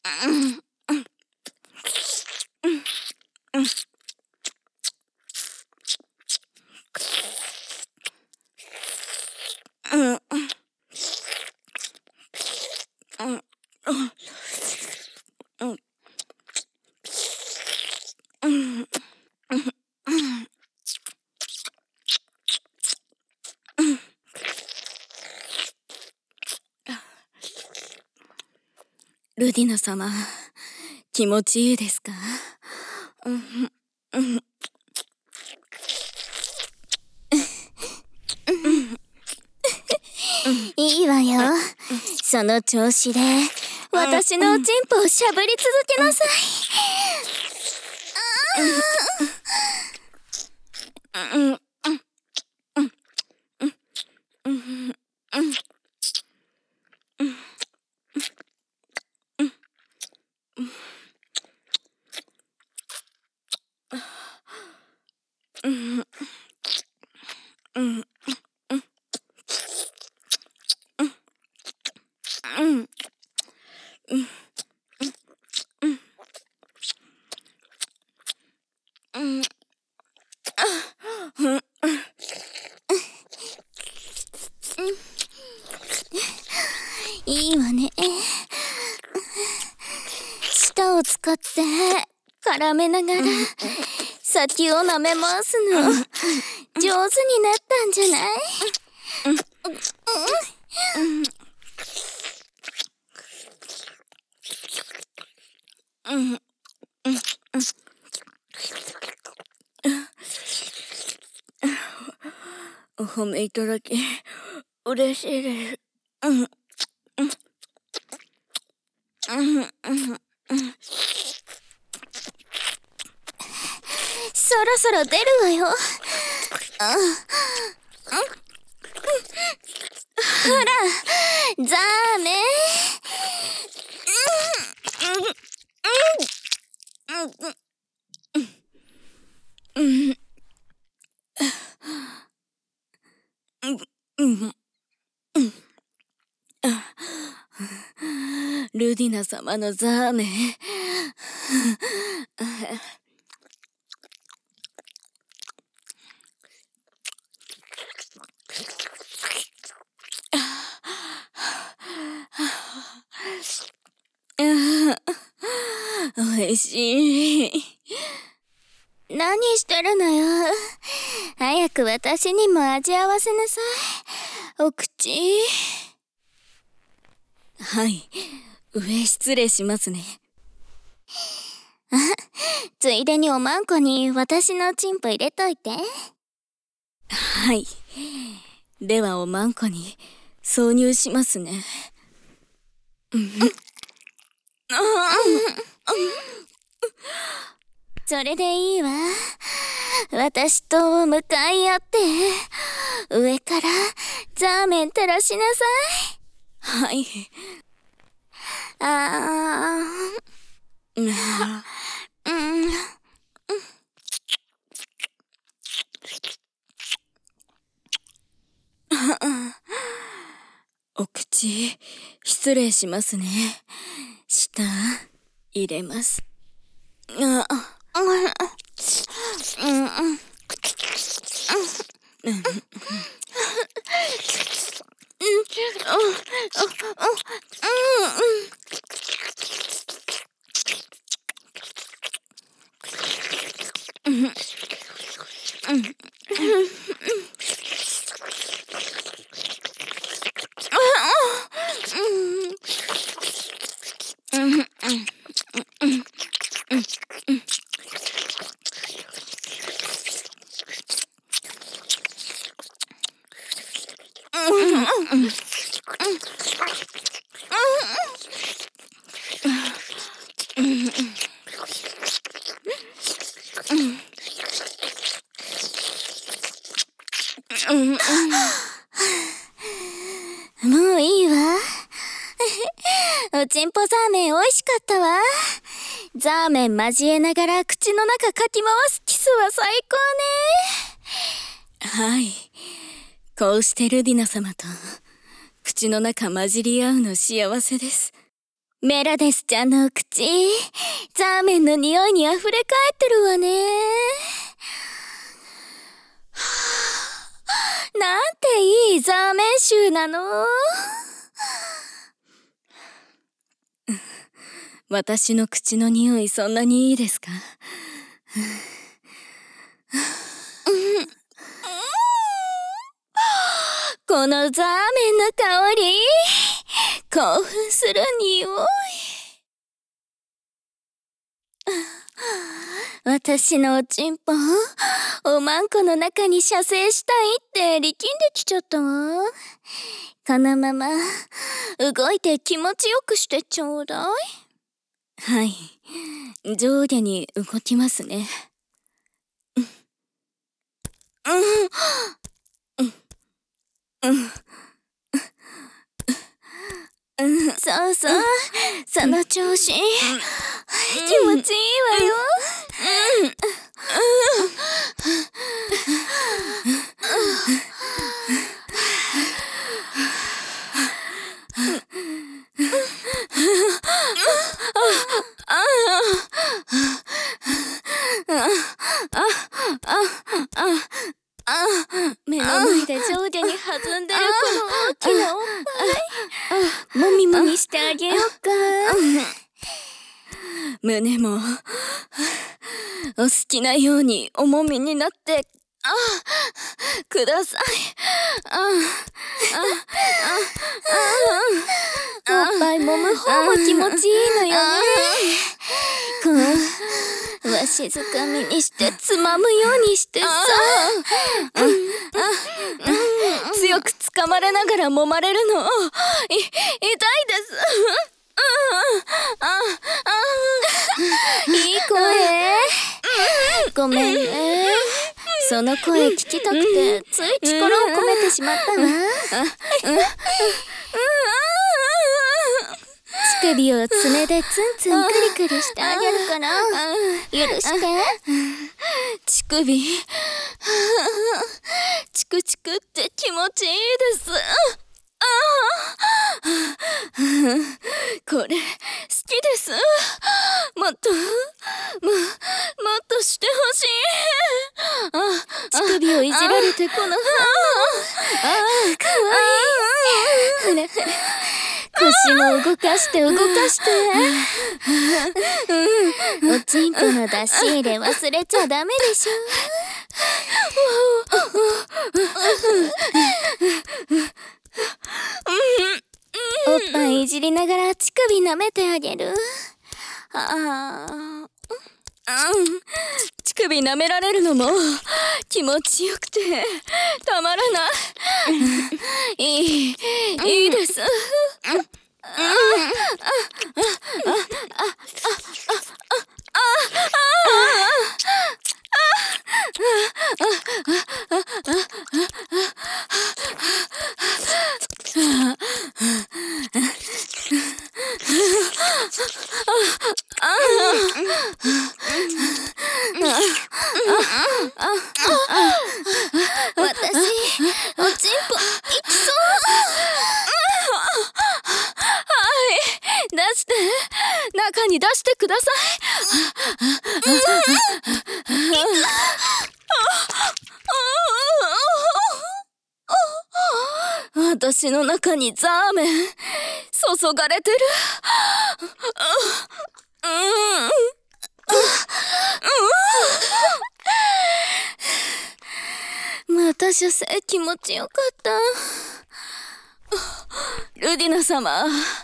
ルディナ様、気持ちいいですか？ いいわよ。その調子で私のおちんぽをしゃぶり続けなさい。いいわね。舌を使って絡めながら先を舐め回すの上手になったんじゃない？ お褒めいただき嬉しいです。 そろそろ出るわよ。ほら、ザーメン。 ルディナ様のザーメン。おいしい。 何してるのよ。早く私にも味合わせなさい。お口。 はい、上失礼しますね。 ついでにおまんこに私のチンポ入れといて。 はい、ではおまんこに挿入しますね。 それでいいわ。私と向かい合って上からザーメン垂らしなさい。 はい。お口失礼しますね。舌入れます。 もういいわ。おちんぽザーメン美味しかったわ。ザーメン交えながら口の中かき回すキスは最高ね。 はい、こうしてルディナ様と口の中混じり合うの幸せです。 メラデスちゃんのお口、ザーメンの匂いにあふれかえってるわね。なんていいザーメン臭なの。 私の口の匂いそんなにいいですか？ このザーメンの香り、興奮する匂い。私のおちんぽ、おまんこの中に射精したいって力んできちゃったわ。このまま動いて気持ちよくしてちょうだい。 はい、上下に動きますね。 そうそう、その調子。気持ちいいわよ。目の前で上下に弾んでるこの大きなおっぱい、もみもみしてあげようか。 胸もお好きなようにおもみになってください。 おっぱい揉む方も気持ちいいのよね。わしづかみにしてつまむようにしてさ。 強く掴まれながら揉まれるの痛いです。 いい声。ごめんね。その声聞きたくてつい力を込めてしまったわ。乳首を爪でツンツンクリクリしてあげるから許して。 乳首チクチクって気持ちいいです。これ好きです。もっとしてほしい。 乳首をいじられてこの反応。かわいい。ほらほら、腰も動かして動かして。おちんぽの出し入れ忘れちゃダメでしょ。おっぱいいじりながら乳首舐めてあげる。 乳首舐められるのも気持ちよくてたまらない。いいです。 私、おちんぽいきそう。 出して、中に出してください。私の中にザーメン注がれてる。 また射精気持ちよかった。 ルディナ様。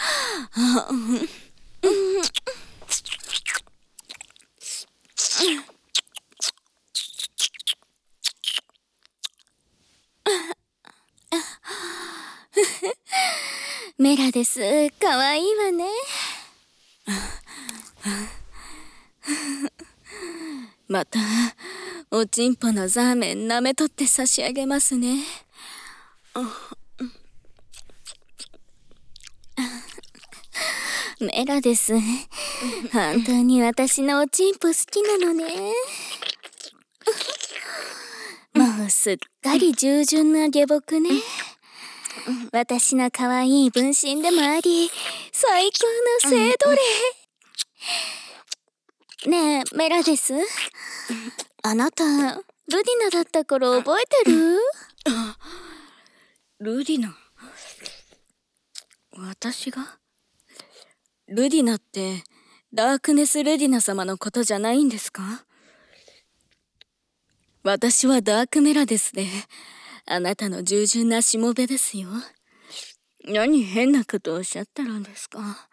メラです。かわいいわね。 またおちんぽのザーメン舐めとって差し上げますね。 メラです。本当に私のおちんぽ好きなのね。もうすっかり従順な下僕ね。 私の可愛い分身でもあり、最高の性奴隷。ねえ、メラです。あなた、ルディナだった頃覚えてる？ ルディナ。私が？ルディナってダークネス・ルディナ様のことじゃないんですか？私はダークメラですね。あなたの従順なしもべですよ。何変なことをおっしゃってるんですか？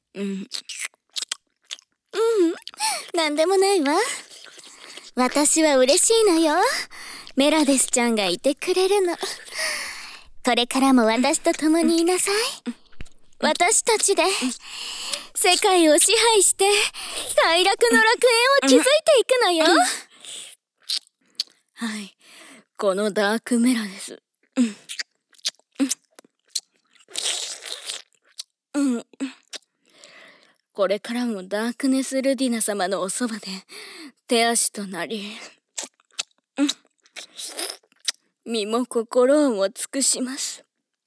なんでもないわ。私は嬉しいのよ。メラデスちゃんがいてくれるの。これからも私と共にいなさい。私たちで世界を支配して快楽の楽園を築いていくのよ。 はい、このダークメラです。これからもダークネス・ルディナ様のおそばで手足となり、身も心をも尽くします。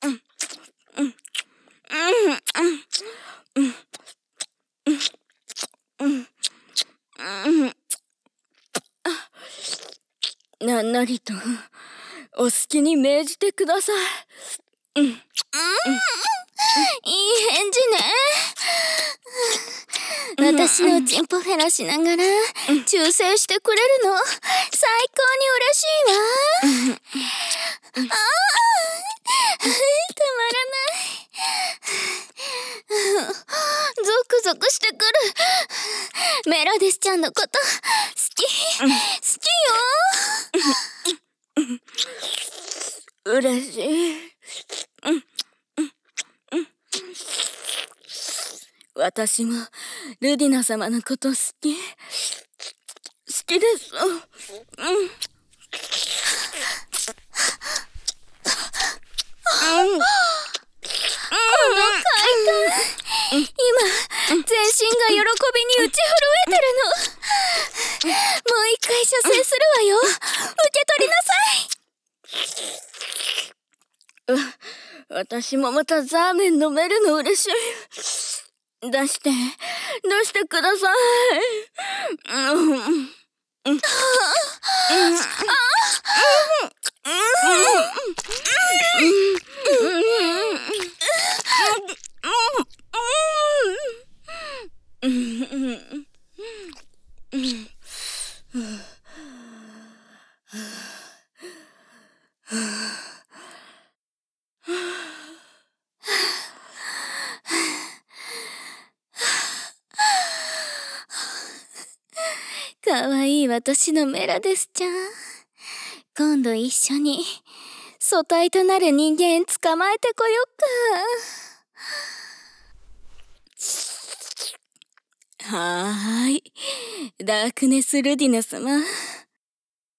なんなりとお好きに命じてください。 いい返事ね。私のチンポフェラしながら忠誠してくれるの最高に嬉しいわ。たまらない。ゾクゾクしてくる。メラデスちゃんのこと好きよ。 嬉しい。私もルディナ様のこと好きです。 今、全身が喜びに打ち震えてるの。もう一回射精するわよ。受け取りなさい。 私もまたザーメン飲めるの嬉しい。出してください。 かわいい私のメラデスちゃん。今度一緒に素体となる人間捕まえてこよっか。はーい。ダークネス・ルディナ様、